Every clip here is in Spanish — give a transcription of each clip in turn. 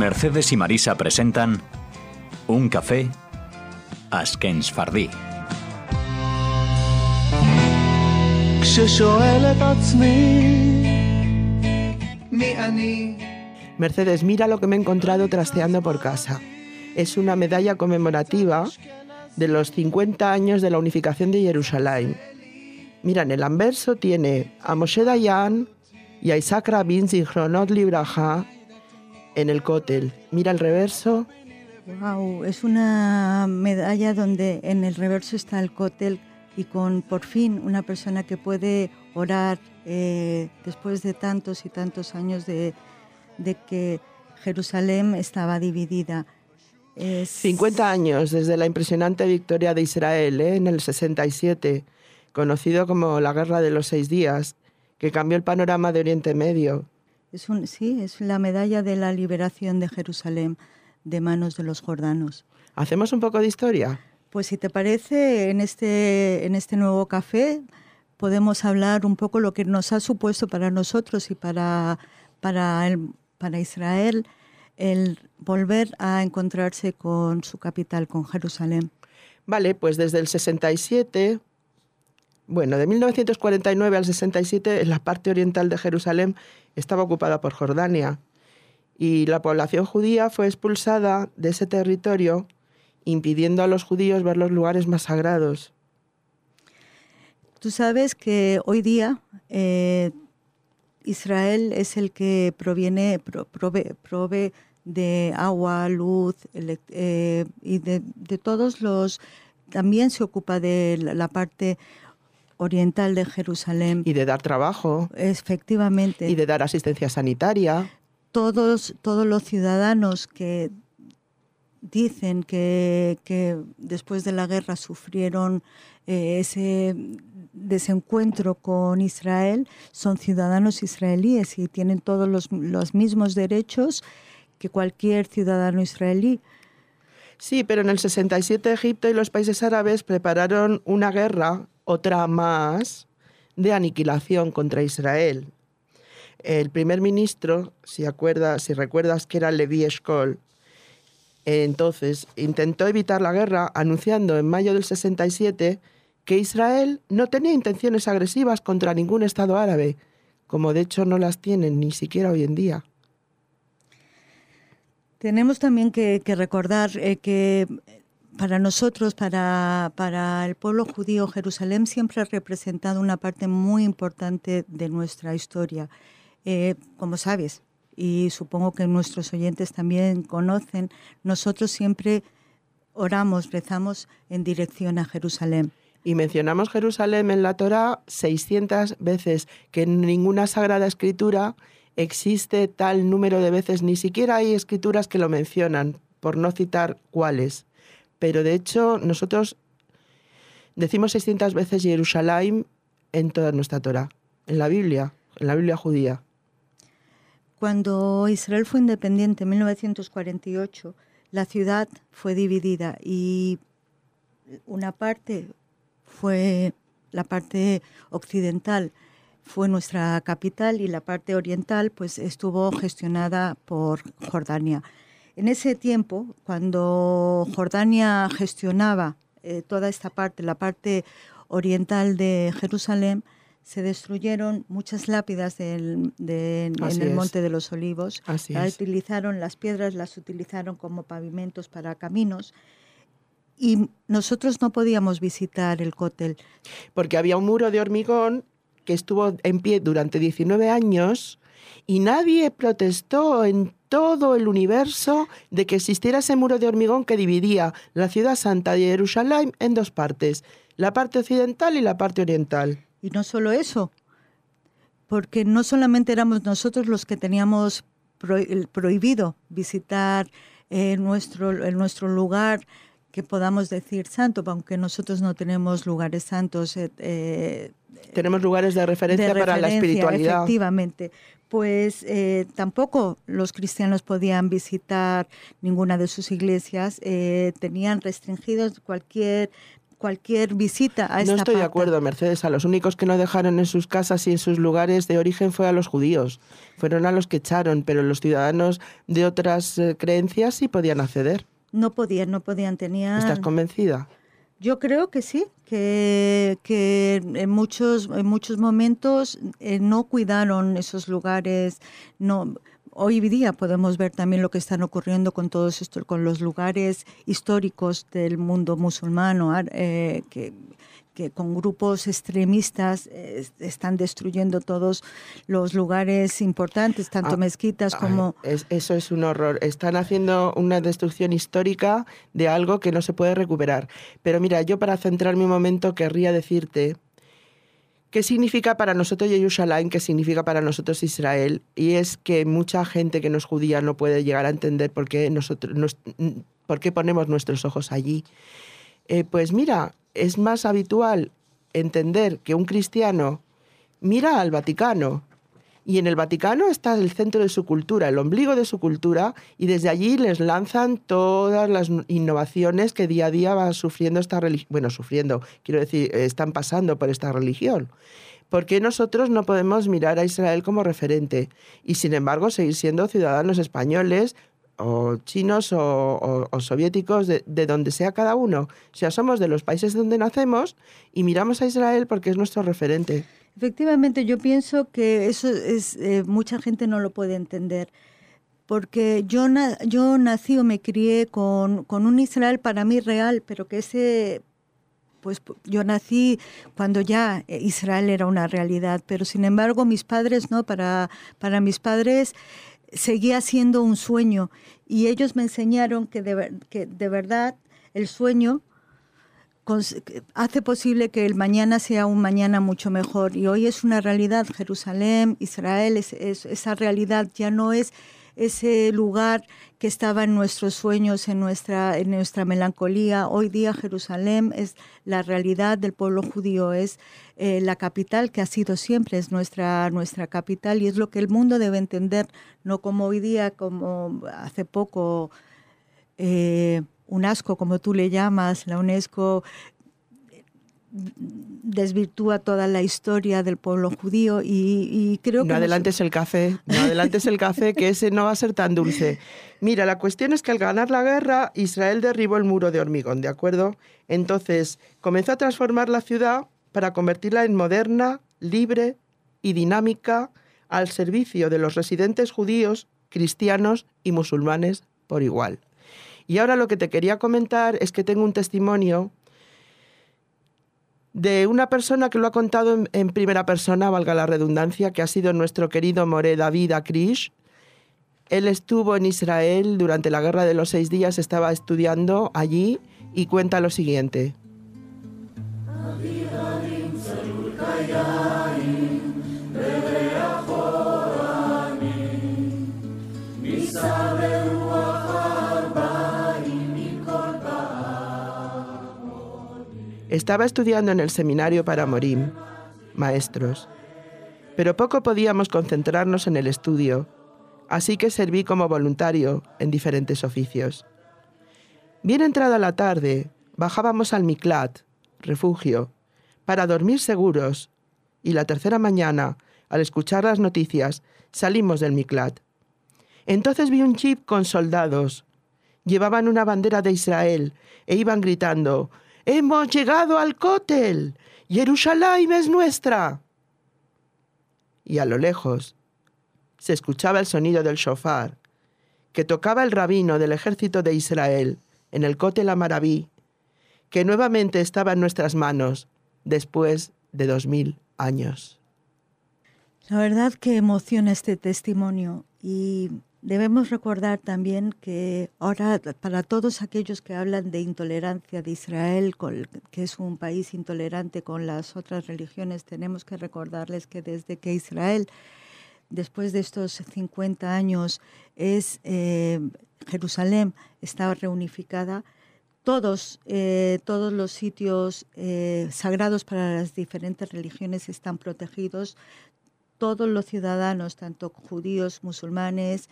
Mercedes y Marisa presentan Un café Ashken Sefardí. Mercedes, mira lo que me he encontrado trasteando por casa. Es una medalla conmemorativa de los 50 años de la unificación de Jerusalén. Mira, en el anverso tiene a Moshe Dayan y a Isaac Rabin Zichronot Libraja en el cótel. Mira el reverso. Wow, es una medalla donde en el reverso está el cótel y con por fin una persona que puede orar después de tantos y tantos años de que Jerusalén estaba dividida. 50 años desde la impresionante victoria de Israel en el 67, conocido como la Guerra de los 6 días, que cambió el panorama de Oriente Medio. Es la medalla de la liberación de Jerusalén de manos de los jordanos. ¿Hacemos un poco de historia? Pues si te parece, en este nuevo café podemos hablar un poco lo que nos ha supuesto para nosotros y para Israel el volver a encontrarse con su capital, con Jerusalén. Vale, pues desde el 67, de 1949 al 67, la parte oriental de Jerusalén estaba ocupada por Jordania y la población judía fue expulsada de ese territorio, impidiendo a los judíos ver los lugares más sagrados. Tú sabes que hoy día Israel es el que provee de agua, luz y de todos los... También se ocupa de la parte oriental de Jerusalén. Y de dar trabajo. Efectivamente. Y de dar asistencia sanitaria. Todos los ciudadanos que dicen que después de la guerra sufrieron ese desencuentro con Israel son ciudadanos israelíes y tienen todos los mismos derechos que cualquier ciudadano israelí. Sí, pero en el 67 Egipto y los países árabes prepararon una guerra, otra más, de aniquilación contra Israel. El primer ministro, si recuerdas que era Levi Eshkol, entonces intentó evitar la guerra anunciando en mayo del 67 que Israel no tenía intenciones agresivas contra ningún Estado árabe, como de hecho no las tienen ni siquiera hoy en día. Tenemos también que recordar que para nosotros, para el pueblo judío, Jerusalén siempre ha representado una parte muy importante de nuestra historia. Como sabes, y supongo que nuestros oyentes también conocen, nosotros siempre rezamos en dirección a Jerusalén. Y mencionamos Jerusalén en la Torá 600 veces, que en ninguna sagrada escritura existe tal número de veces, ni siquiera hay escrituras que lo mencionan, por no citar cuáles. Pero de hecho nosotros decimos 600 veces Jerusalén en toda nuestra Torá, en la Biblia judía. Cuando Israel fue independiente en 1948, la ciudad fue dividida y una parte fue la parte occidental, fue nuestra capital, y la parte oriental pues estuvo gestionada por Jordania. En ese tiempo, cuando Jordania gestionaba toda esta parte, la parte oriental de Jerusalén, se destruyeron muchas lápidas en el Monte de los Olivos. Las piedras las utilizaron como pavimentos para caminos. Y nosotros no podíamos visitar el cótel. Porque había un muro de hormigón que estuvo en pie durante 19 años y nadie protestó en todo el universo de que existiera ese muro de hormigón que dividía la ciudad santa de Jerusalén en dos partes, la parte occidental y la parte oriental. Y no solo eso, porque no solamente éramos nosotros los que teníamos prohibido visitar nuestro lugar que podamos decir santo, aunque nosotros no tenemos lugares santos. Tenemos lugares de referencia para la espiritualidad. Efectivamente. Pues tampoco los cristianos podían visitar ninguna de sus iglesias. Tenían restringidos cualquier cualquier visita a esta No estoy de parte. acuerdo, Mercedes. A los únicos que no dejaron en sus casas y en sus lugares de origen fue a los judíos. Fueron a los que echaron, pero los ciudadanos de otras creencias sí podían acceder. No podían, tenían... ¿Estás convencida? Yo creo que sí, que en muchos momentos no cuidaron esos lugares. No, hoy día podemos ver también lo que están ocurriendo con todos estos, con los lugares históricos del mundo musulmano, que con grupos extremistas están destruyendo todos los lugares importantes, tanto mezquitas como... Eso es un horror. Están haciendo una destrucción histórica de algo que no se puede recuperar. Pero mira, yo para centrarme un momento querría decirte qué significa para nosotros Jerusalén, qué significa para nosotros Israel. Y es que mucha gente que no es judía no puede llegar a entender por qué ponemos nuestros ojos allí. Pues mira, es más habitual entender que un cristiano mira al Vaticano y en el Vaticano está el centro de su cultura, el ombligo de su cultura, y desde allí les lanzan todas las innovaciones que día a día va sufriendo esta religión. Bueno, quiero decir, están pasando por esta religión. ¿Por qué nosotros no podemos mirar a Israel como referente y, sin embargo, seguir siendo ciudadanos españoles o chinos o soviéticos, de donde sea cada uno? O sea, somos de los países donde nacemos y miramos a Israel porque es nuestro referente. Efectivamente, yo pienso que eso es mucha gente no lo puede entender, porque yo nací o me crié con un Israel para mí real, pero que pues yo nací cuando ya Israel era una realidad, pero sin embargo mis padres no, para mis padres seguía siendo un sueño, y ellos me enseñaron que de verdad el sueño hace posible que el mañana sea un mañana mucho mejor, y hoy es una realidad. Jerusalén, Israel, esa realidad ya no es ese lugar que estaba en nuestros sueños, en nuestra melancolía. Hoy día Jerusalén es la realidad del pueblo judío, es la capital que ha sido siempre, es nuestra capital, y es lo que el mundo debe entender, no como hoy día, como hace poco UNESCO, como tú le llamas, la UNESCO desvirtúa toda la historia del pueblo judío, y creo que... No adelantes el café, que ese no va a ser tan dulce. Mira, la cuestión es que al ganar la guerra, Israel derribó el muro de hormigón, ¿de acuerdo? Entonces, comenzó a transformar la ciudad para convertirla en moderna, libre y dinámica, al servicio de los residentes judíos, cristianos y musulmanes por igual. Y ahora lo que te quería comentar es que tengo un testimonio de una persona que lo ha contado en primera persona, valga la redundancia, que ha sido nuestro querido Moré David Akrish. Él estuvo en Israel durante la Guerra de los 6 días, estaba estudiando allí y cuenta lo siguiente. Estaba estudiando en el seminario para Morim, maestros, pero poco podíamos concentrarnos en el estudio, así que serví como voluntario en diferentes oficios. Bien entrada la tarde, bajábamos al Miklat, refugio, para dormir seguros, y la tercera mañana, al escuchar las noticias, salimos del Miklat. Entonces vi un jeep con soldados. Llevaban una bandera de Israel e iban gritando: ¡hemos llegado al Kotel! ¡Jerusalén es nuestra! Y a lo lejos se escuchaba el sonido del shofar, que tocaba el rabino del ejército de Israel en el Kotel Amaraví, que nuevamente estaba en nuestras manos después de 2000 años. La verdad que emociona este testimonio, y debemos recordar también que ahora, para todos aquellos que hablan de intolerancia de Israel, que es un país intolerante con las otras religiones, tenemos que recordarles que desde que Israel, después de estos 50 años, Jerusalén está reunificada, todos los sitios sagrados para las diferentes religiones están protegidos. Todos los ciudadanos, tanto judíos, musulmanes,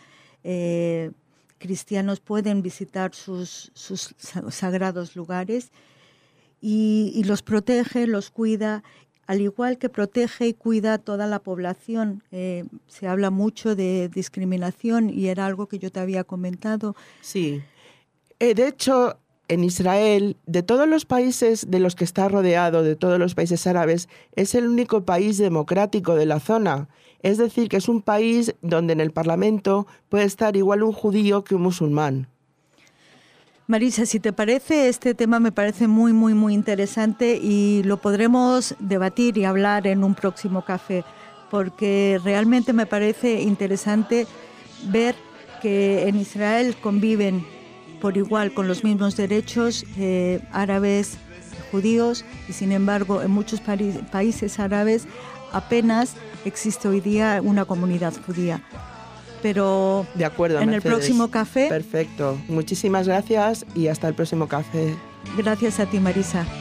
cristianos, pueden visitar sus sagrados lugares, y los protege, los cuida, al igual que protege y cuida a toda la población. Se habla mucho de discriminación y era algo que yo te había comentado. Sí. De hecho, en Israel, de todos los países de los que está rodeado, de todos los países árabes, es el único país democrático de la zona. Es decir, que es un país donde en el Parlamento puede estar igual un judío que un musulmán. Marisa, si te parece, este tema me parece muy, muy, muy interesante y lo podremos debatir y hablar en un próximo café, porque realmente me parece interesante ver que en Israel conviven por igual con los mismos derechos árabes, judíos, y sin embargo en muchos países árabes apenas existe hoy día una comunidad judía. Pero de acuerdo, en Mercedes. El próximo café. Perfecto. Muchísimas gracias y hasta el próximo café. Gracias a ti, Marisa.